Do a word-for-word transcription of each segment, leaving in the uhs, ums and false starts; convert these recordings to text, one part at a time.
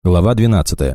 Глава двенадцатая.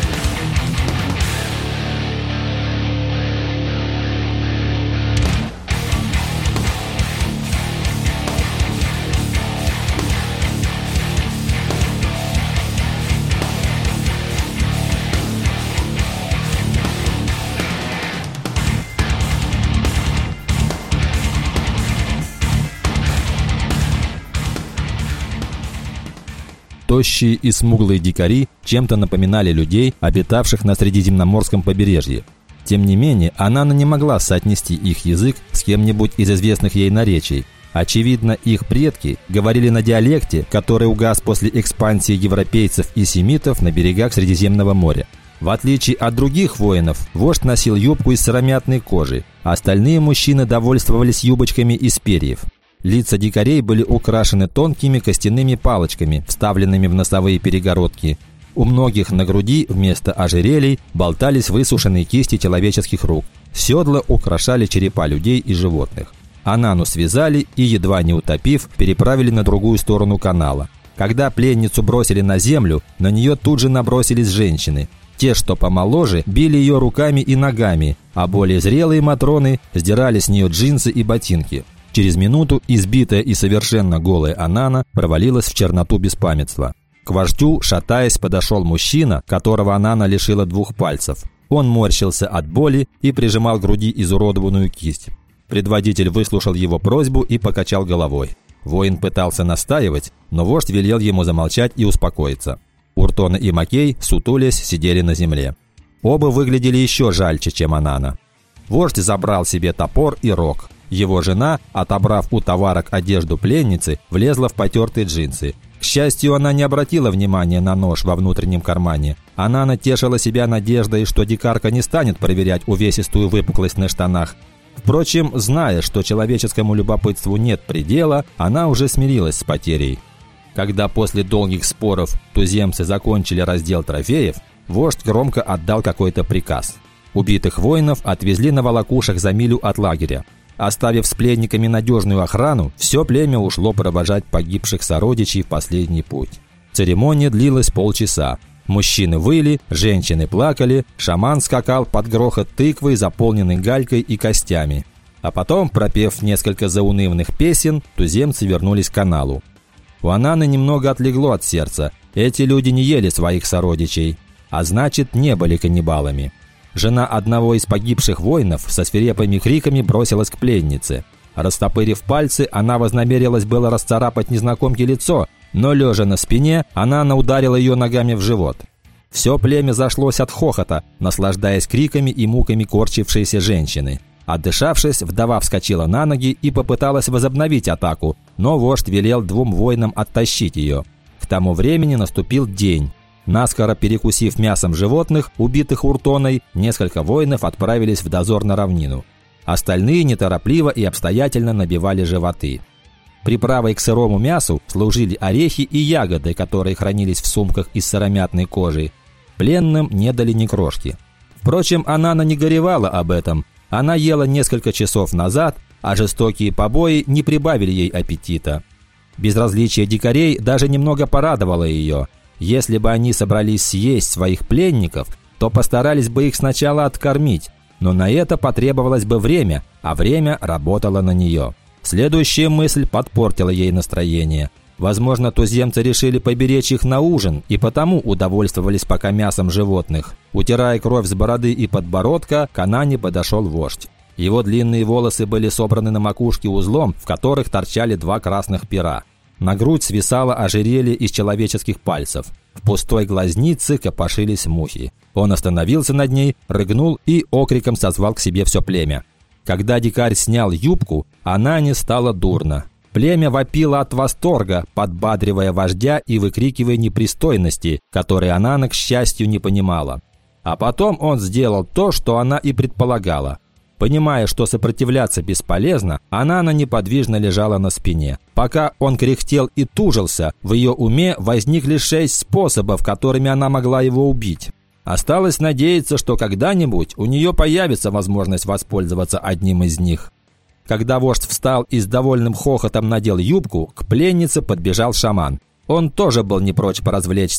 Тощие и смуглые дикари чем-то напоминали людей, обитавших на Средиземноморском побережье. Тем не менее, Анана не могла соотнести их язык с кем-нибудь из известных ей наречий. Очевидно, их предки говорили на диалекте, который угас после экспансии европейцев и семитов на берегах Средиземного моря. В отличие от других воинов, вождь носил юбку из сыромятной кожи, а остальные мужчины довольствовались юбочками из перьев. Лица дикарей были украшены тонкими костяными палочками, вставленными в носовые перегородки. У многих на груди вместо ожерелий болтались высушенные кисти человеческих рук. Седла украшали черепа людей и животных. Анану связали и, едва не утопив, переправили на другую сторону канала. Когда пленницу бросили на землю, на нее тут же набросились женщины. Те, что помоложе, били ее руками и ногами, а более зрелые матроны сдирали с нее джинсы и ботинки. Через минуту избитая и совершенно голая Анана провалилась в черноту беспамятства. К вождю, шатаясь, подошел мужчина, которого Анана лишила двух пальцев. Он морщился от боли и прижимал к груди изуродованную кисть. Предводитель выслушал его просьбу и покачал головой. Воин пытался настаивать, но вождь велел ему замолчать и успокоиться. Уртона и Макей, сутулясь, сидели на земле. Оба выглядели еще жальче, чем Анана. Вождь забрал себе топор и рог. Его жена, отобрав у товарок одежду пленницы, влезла в потертые джинсы. К счастью, она не обратила внимания на нож во внутреннем кармане. Она натешила себя надеждой, что дикарка не станет проверять увесистую выпуклость на штанах. Впрочем, зная, что человеческому любопытству нет предела, она уже смирилась с потерей. Когда после долгих споров туземцы закончили раздел трофеев, вождь громко отдал какой-то приказ. Убитых воинов отвезли на волокушах за милю от лагеря. Оставив с пленниками надежную охрану, все племя ушло провожать погибших сородичей в последний путь. Церемония длилась полчаса. Мужчины выли, женщины плакали, шаман скакал под грохот тыквы, заполненной галькой и костями. А потом, пропев несколько заунывных песен, туземцы вернулись к каналу. У Ананы немного отлегло от сердца. Эти люди не ели своих сородичей, а значит, не были каннибалами. Жена одного из погибших воинов со свирепыми криками бросилась к пленнице. Растопырив пальцы, она вознамерилась было расцарапать незнакомке лицо, но, лежа на спине, она ударила ее ногами в живот. Все племя зашлось от хохота, наслаждаясь криками и муками корчившейся женщины. Отдышавшись, вдова вскочила на ноги и попыталась возобновить атаку, но вождь велел двум воинам оттащить ее. К тому времени наступил день. Наскоро перекусив мясом животных, убитых Уртоной, несколько воинов отправились в дозор на равнину. Остальные неторопливо и обстоятельно набивали животы. Приправой к сырому мясу служили орехи и ягоды, которые хранились в сумках из сыромятной кожи. Пленным не дали ни крошки. Впрочем, Анана не горевала об этом. Она ела несколько часов назад, а жестокие побои не прибавили ей аппетита. Безразличие дикарей даже немного порадовало ее. Если бы они собрались съесть своих пленников, то постарались бы их сначала откормить, но на это потребовалось бы время, а время работало на нее. Следующая мысль подпортила ей настроение. Возможно, туземцы решили поберечь их на ужин и потому удовольствовались пока мясом животных. Утирая кровь с бороды и подбородка, к Анане подошел вождь. Его длинные волосы были собраны на макушке узлом, в которых торчали два красных пера. На грудь свисало ожерелье из человеческих пальцев. В пустой глазнице копошились мухи. Он остановился над ней, рыгнул и окриком созвал к себе все племя. Когда дикарь снял юбку, Анане стало дурно. Племя вопило от восторга, подбадривая вождя и выкрикивая непристойности, которые Анана, к счастью, не понимала. А потом он сделал то, что она и предполагала. Понимая, что сопротивляться бесполезно, Анана неподвижно лежала на спине. Пока он кряхтел и тужился, в ее уме возникли шесть способов, которыми она могла его убить. Осталось надеяться, что когда-нибудь у нее появится возможность воспользоваться одним из них. Когда вождь встал и с довольным хохотом надел юбку, к пленнице подбежал шаман. Он тоже был не прочь поразвлечься.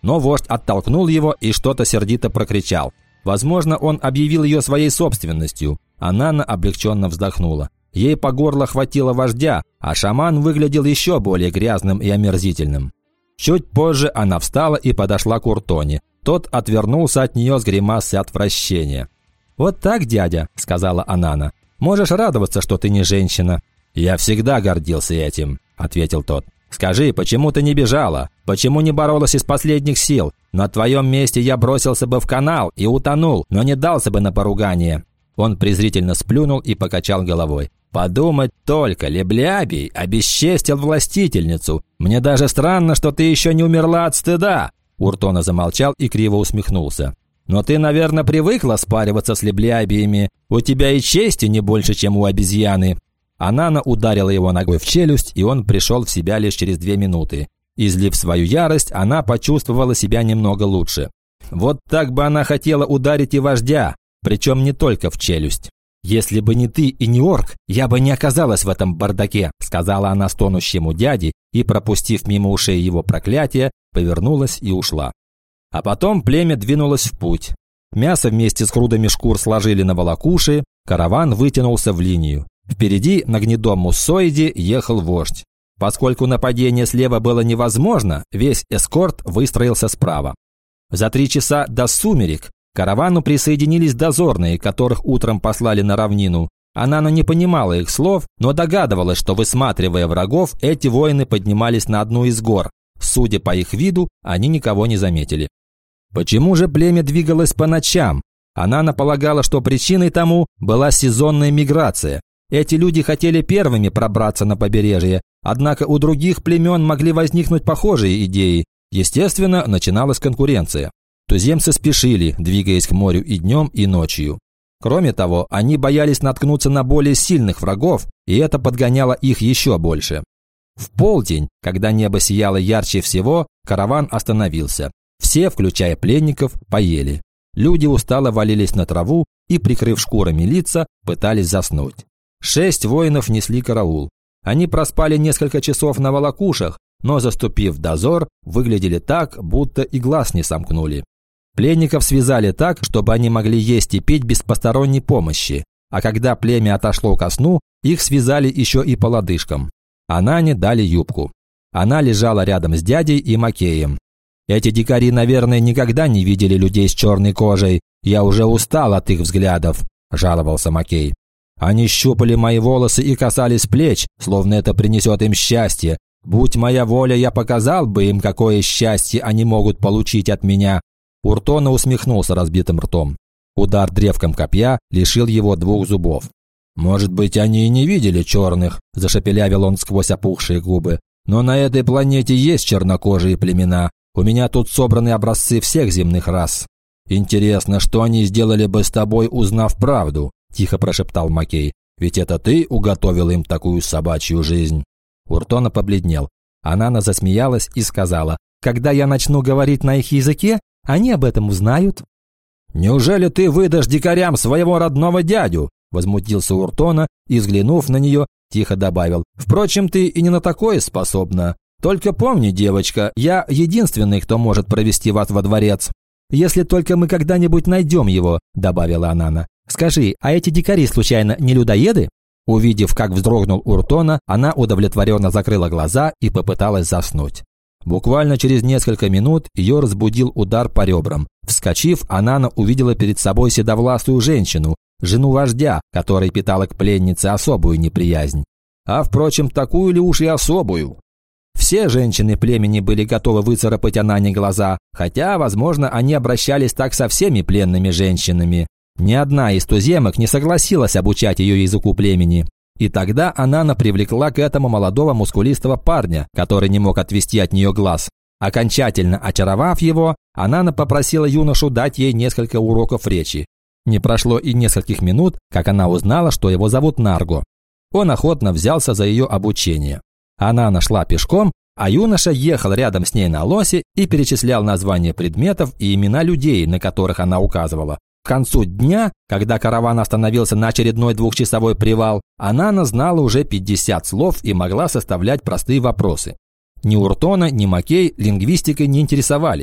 но вождь оттолкнул его и что-то сердито прокричал. Возможно, он объявил ее своей собственностью. Анана облегченно вздохнула. Ей по горло хватило вождя, а шаман выглядел еще более грязным и омерзительным. Чуть позже она встала и подошла к Уртоне. Тот отвернулся от нее с гримасой отвращения. «Вот так, дядя», – сказала Анана. «Можешь радоваться, что ты не женщина». «Я всегда гордился этим», – ответил тот. «Скажи, почему ты не бежала? Почему не боролась из последних сил? На твоем месте я бросился бы в канал и утонул, но не дался бы на поругание». Он презрительно сплюнул и покачал головой. «Подумать только, Леблябий обесчестил властительницу. Мне даже странно, что ты еще не умерла от стыда». Уртона замолчал и криво усмехнулся. «Но ты, наверное, привыкла спариваться с Леблябиями. У тебя и чести не больше, чем у обезьяны». Анана ударила его ногой в челюсть, и он пришел в себя лишь через две минуты. Излив свою ярость, она почувствовала себя немного лучше. Вот так бы она хотела ударить и вождя, причем не только в челюсть. «Если бы не ты и не орк, я бы не оказалась в этом бардаке», сказала она стонущему дяде и, пропустив мимо ушей его проклятие, повернулась и ушла. А потом племя двинулось в путь. Мясо вместе с грудами шкур сложили на волокуши, караван вытянулся в линию. Впереди на гнедом муссоиде ехал вождь. Поскольку нападение слева было невозможно, весь эскорт выстроился справа. За три часа до сумерек к каравану присоединились дозорные, которых утром послали на равнину. Анана не понимала их слов, но догадывалась, что, высматривая врагов, эти воины поднимались на одну из гор. Судя по их виду, они никого не заметили. Почему же племя двигалось по ночам? Анана полагала, что причиной тому была сезонная миграция. Эти люди хотели первыми пробраться на побережье, однако у других племен могли возникнуть похожие идеи. Естественно, начиналась конкуренция. Туземцы спешили, двигаясь к морю и днем, и ночью. Кроме того, они боялись наткнуться на более сильных врагов, и это подгоняло их еще больше. В полдень, когда небо сияло ярче всего, караван остановился. Все, включая пленников, поели. Люди устало валились на траву и, прикрыв шкурами лица, пытались заснуть. Шесть воинов несли караул. Они проспали несколько часов на волокушах, но, заступив в дозор, выглядели так, будто и глаз не сомкнули. Пленников связали так, чтобы они могли есть и пить без посторонней помощи, а когда племя отошло ко сну, их связали еще и по лодыжкам. Анане дали юбку. Она лежала рядом с дядей и Макеем. «Эти дикари, наверное, никогда не видели людей с черной кожей. Я уже устал от их взглядов», – жаловался Макей. «Они щупали мои волосы и касались плеч, словно это принесет им счастье. Будь моя воля, я показал бы им, какое счастье они могут получить от меня». Уртона усмехнулся разбитым ртом. Удар древком копья лишил его двух зубов. «Может быть, они и не видели черных», – зашепелявил он сквозь опухшие губы. «Но на этой планете есть чернокожие племена. У меня тут собраны образцы всех земных рас. Интересно, что они сделали бы с тобой, узнав правду?» – тихо прошептал Макей. «Ведь это ты уготовил им такую собачью жизнь». Уртона побледнел. Анана засмеялась и сказала: «Когда я начну говорить на их языке, они об этом узнают». «Неужели ты выдашь дикарям своего родного дядю?» – возмутился Уртона и, взглянув на нее, тихо добавил: «Впрочем, ты и не на такое способна. Только помни, девочка, я единственный, кто может провести вас во дворец». «Если только мы когда-нибудь найдем его», – добавила Анана. «Скажи, а эти дикари, случайно, не людоеды?» Увидев, как вздрогнул Уртона, она удовлетворенно закрыла глаза и попыталась заснуть. Буквально через несколько минут ее разбудил удар по ребрам. Вскочив, Анана увидела перед собой седовласую женщину, жену вождя, которая питала к пленнице особую неприязнь. А, впрочем, такую ли уж и особую? Все женщины племени были готовы выцарапать Анане глаза, хотя, возможно, они обращались так со всеми пленными женщинами. Ни одна из туземок не согласилась обучать ее языку племени. И тогда Анана привлекла к этому молодого мускулистого парня, который не мог отвести от нее глаз. Окончательно очаровав его, Анана попросила юношу дать ей несколько уроков речи. Не прошло и нескольких минут, как она узнала, что его зовут Нарго. Он охотно взялся за ее обучение. Анана шла пешком, а юноша ехал рядом с ней на лосе и перечислял названия предметов и имена людей, на которых она указывала. К концу дня, когда караван остановился на очередной двухчасовой привал, Анана знала уже пятьдесят слов и могла составлять простые вопросы. Ни Уртона, ни Макей лингвистикой не интересовались.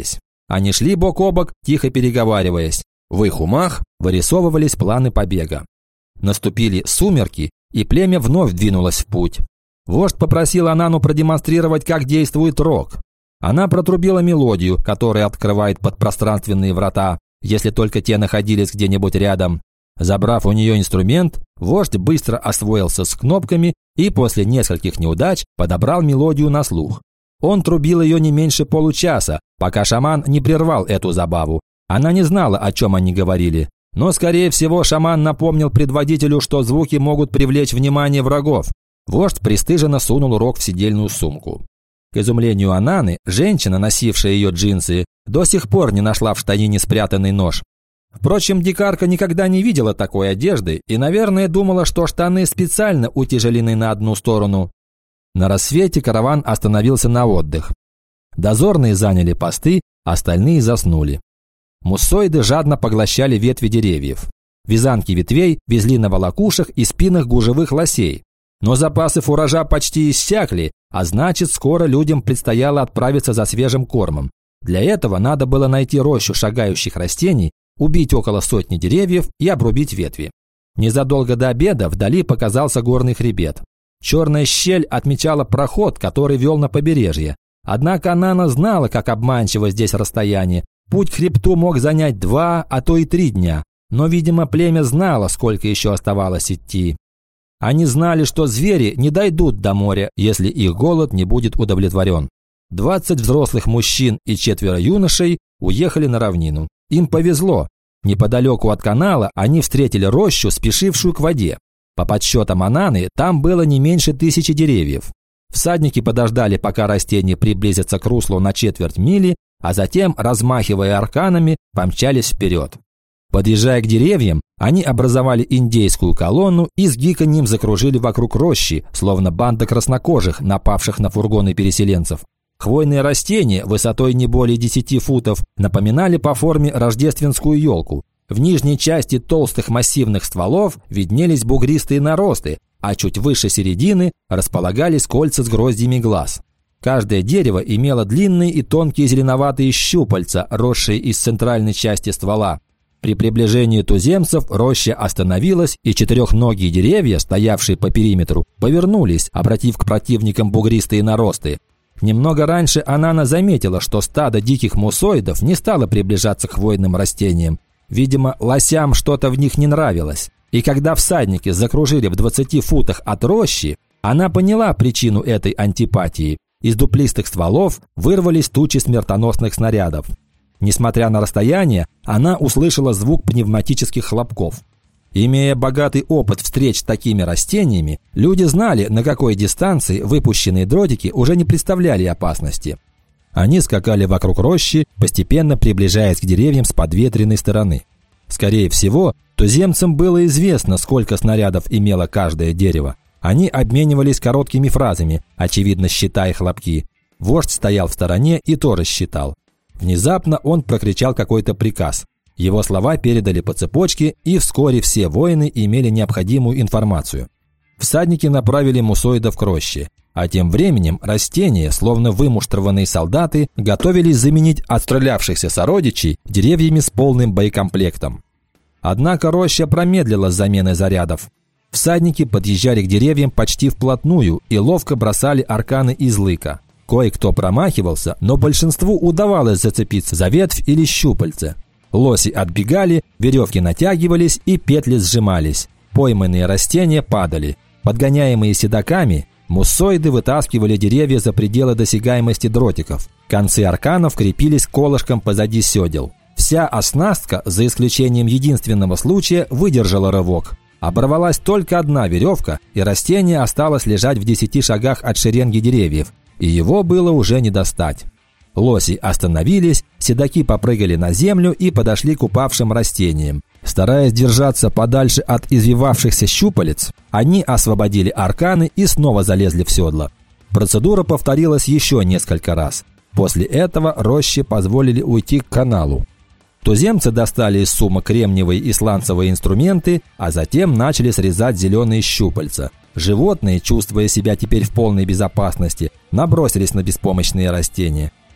Они шли бок о бок, тихо переговариваясь. В их умах вырисовывались планы побега. Наступили сумерки, и племя вновь двинулось в путь. Вождь попросил Анану продемонстрировать, как действует рог. Она протрубила мелодию, которая открывает подпространственные врата, если только те находились где-нибудь рядом. Забрав у нее инструмент, вождь быстро освоился с кнопками и после нескольких неудач подобрал мелодию на слух. Он трубил ее не меньше получаса, пока шаман не прервал эту забаву. Она не знала, о чем они говорили, но, скорее всего, шаман напомнил предводителю, что звуки могут привлечь внимание врагов. Вождь пристыженно сунул рог в сидельную сумку. К изумлению Ананы, женщина, носившая ее джинсы, до сих пор не нашла в штанине спрятанный нож. Впрочем, дикарка никогда не видела такой одежды и, наверное, думала, что штаны специально утяжелены на одну сторону. На рассвете караван остановился на отдых. Дозорные заняли посты, остальные заснули. Муссоиды жадно поглощали ветви деревьев. Вязанки ветвей везли на волокушах и спинах гужевых лосей. Но запасы фуража почти иссякли, а значит, скоро людям предстояло отправиться за свежим кормом. Для этого надо было найти рощу шагающих растений, убить около сотни деревьев и обрубить ветви. Незадолго до обеда вдали показался горный хребет. Черная щель отмечала проход, который вел на побережье. Однако Анана знала, как обманчиво здесь расстояние. Путь к хребту мог занять два, а то и три дня. Но, видимо, племя знало, сколько еще оставалось идти. Они знали, что звери не дойдут до моря, если их голод не будет удовлетворен. Двадцать взрослых мужчин и четверо юношей уехали на равнину. Им повезло. Неподалеку от канала они встретили рощу, спешившую к воде. По подсчетам Ананы, там было не меньше тысячи деревьев. Всадники подождали, пока растения приблизятся к руслу на четверть мили, а затем, размахивая арканами, помчались вперед. Подъезжая к деревьям, они образовали индейскую колонну и с гиканьем закружили вокруг рощи, словно банда краснокожих, напавших на фургоны переселенцев. Хвойные растения, высотой не более десяти футов, напоминали по форме рождественскую елку. В нижней части толстых массивных стволов виднелись бугристые наросты, а чуть выше середины располагались кольца с гроздьями глаз. Каждое дерево имело длинные и тонкие зеленоватые щупальца, росшие из центральной части ствола. При приближении туземцев роща остановилась, и четырехногие деревья, стоявшие по периметру, повернулись, обратив к противникам бугристые наросты. Немного раньше Анана заметила, что стадо диких муссоидов не стало приближаться к хвойным растениям. Видимо, лосям что-то в них не нравилось. И когда всадники закружили в двадцати футах от рощи, она поняла причину этой антипатии. Из дуплистых стволов вырвались тучи смертоносных снарядов. Несмотря на расстояние, она услышала звук пневматических хлопков. Имея богатый опыт встреч с такими растениями, люди знали, на какой дистанции выпущенные дротики уже не представляли опасности. Они скакали вокруг рощи, постепенно приближаясь к деревьям с подветренной стороны. Скорее всего, туземцам было известно, сколько снарядов имело каждое дерево. Они обменивались короткими фразами, очевидно считая хлопки. Вождь стоял в стороне и тоже считал. Внезапно он прокричал какой-то приказ. Его слова передали по цепочке, и вскоре все воины имели необходимую информацию. Всадники направили муссоидов к роще, а тем временем растения, словно вымуштрованные солдаты, готовились заменить отстрелявшихся сородичей деревьями с полным боекомплектом. Однако роща промедлила с заменой зарядов. Всадники подъезжали к деревьям почти вплотную и ловко бросали арканы из лыка. Кое-кто промахивался, но большинству удавалось зацепиться за ветвь или щупальце. Лоси отбегали, веревки натягивались и петли сжимались. Пойманные растения падали. Подгоняемые седаками, муссоиды вытаскивали деревья за пределы досягаемости дротиков. Концы арканов крепились колышком позади седел. Вся оснастка, за исключением единственного случая, выдержала рывок. Оборвалась только одна веревка, и растение осталось лежать в десяти шагах от шеренги деревьев, и его было уже не достать. Лоси остановились, седаки попрыгали на землю и подошли к упавшим растениям. Стараясь держаться подальше от извивавшихся щупалец, они освободили арканы и снова залезли в седло. Процедура повторилась еще несколько раз. После этого роще позволили уйти к каналу. Туземцы достали из сумок кремниевые и сланцевые инструменты, а затем начали срезать зеленые щупальца. Животные, чувствуя себя теперь в полной безопасности, набросились на беспомощные растения.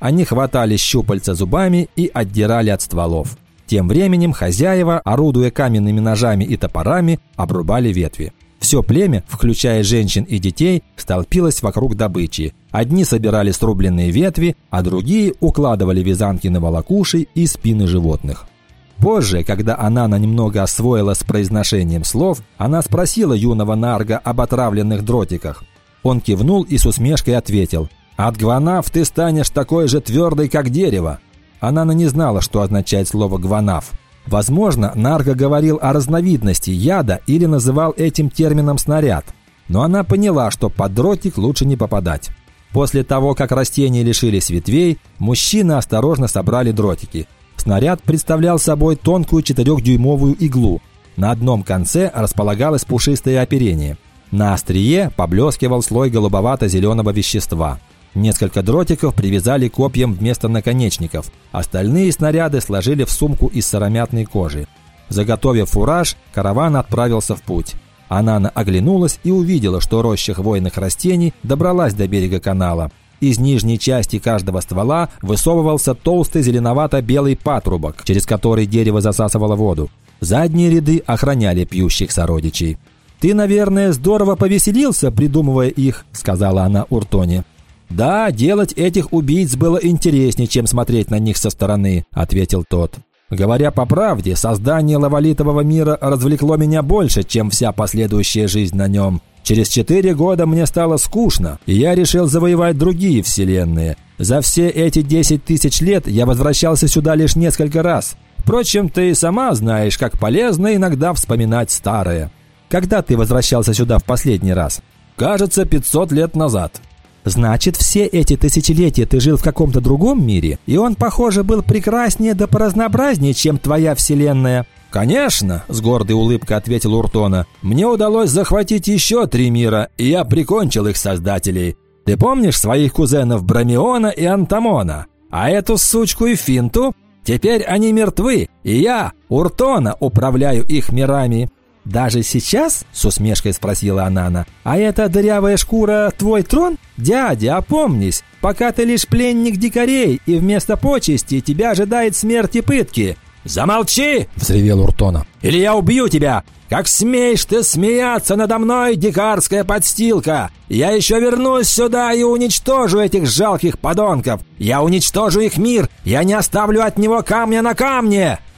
они хватали щупальца зубами и отдирали от стволов. Тем временем хозяева, орудуя каменными ножами и топорами, обрубали ветви. Все племя, включая женщин и детей, столпилось вокруг добычи. Одни собирали срубленные ветви, а другие укладывали вязанки на волокуши и спины животных. Позже, когда Анана немного освоилась с произношением слов, она спросила юного нарга об отравленных дротиках. Он кивнул и с усмешкой ответил: «От гванаф ты станешь такой же твердой, как дерево». Анана не знала, что означает слово «гванаф». Возможно, нарга говорил о разновидности яда или называл этим термином снаряд. Но она поняла, что под дротик лучше не попадать. После того, как растения лишились ветвей, мужчины осторожно собрали дротики. Снаряд представлял собой тонкую четырехдюймовую иглу. На одном конце располагалось пушистое оперение. На острие поблескивал слой голубовато-зеленого вещества. Несколько дротиков привязали к копьям вместо наконечников. Остальные снаряды сложили в сумку из сыромятной кожи. Заготовив фураж, караван отправился в путь. Анана оглянулась и увидела, что роща хвойных растений добралась до берега канала. Из нижней части каждого ствола высовывался толстый зеленовато-белый патрубок, через который дерево засасывало воду. Задние ряды охраняли пьющих сородичей. «Ты, наверное, здорово повеселился, придумывая их», — сказала она Уртоне. «Да, делать этих убийц было интереснее, чем смотреть на них со стороны», — ответил тот. «Говоря по правде, создание лавалитового мира развлекло меня больше, чем вся последующая жизнь на нем. Через четыре года мне стало скучно, и я решил завоевать другие вселенные. За все эти десять тысяч лет я возвращался сюда лишь несколько раз. Впрочем, ты и сама знаешь, как полезно иногда вспоминать старое». «Когда ты возвращался сюда в последний раз?» «Кажется, пятьсот лет назад». «Значит, все эти тысячелетия ты жил в каком-то другом мире, и он, похоже, был прекраснее да поразнообразнее, чем твоя вселенная». «Конечно», — с гордой улыбкой ответил Уртона. «Мне удалось захватить еще три мира, и я прикончил их создателей. Ты помнишь своих кузенов Брамиона и Антамона? А эту сучку и Финту? Теперь они мертвы, и я, Уртона, управляю их мирами». «Даже сейчас?» – с усмешкой спросила Анана. «А эта дырявая шкура – твой трон? Дядя, опомнись, пока ты лишь пленник дикарей, и вместо почести тебя ожидает смерть и пытки». «Замолчи!» – взревел Уртона. «Или я убью тебя! Как смеешь ты смеяться надо мной, дикарская подстилка! Я еще вернусь сюда и уничтожу этих жалких подонков! Я уничтожу их мир! Я не оставлю от него камня на камне!»